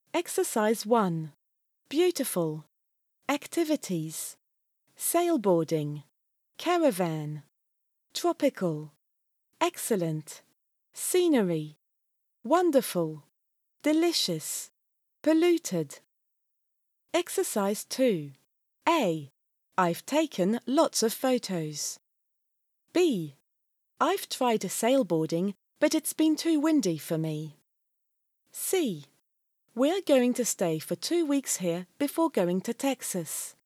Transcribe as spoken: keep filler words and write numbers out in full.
Exercise one. Beautiful. Activities. Sailboarding. Caravan. Tropical. Excellent. Scenery. Wonderful. Delicious. Polluted. Exercise two. A. I've taken lots of photos. B. I've tried sailboarding, but it's been too windy for me. C. We're going to stay for two weeks here before going to Texas.